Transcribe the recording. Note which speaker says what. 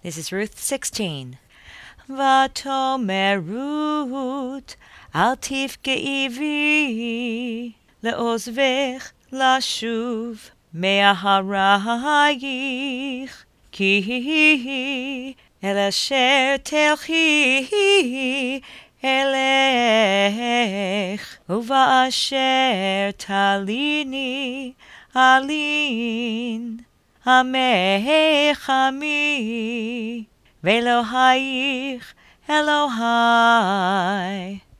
Speaker 1: This is Ruth 16. ותאמר רות, אל תפגעי בי, לעוזבך לשוב מאחרייך, כי אל אשר תלכי אלך, ובאשר תליני אלין. עמך עמי, ואלוהיך אלוהי.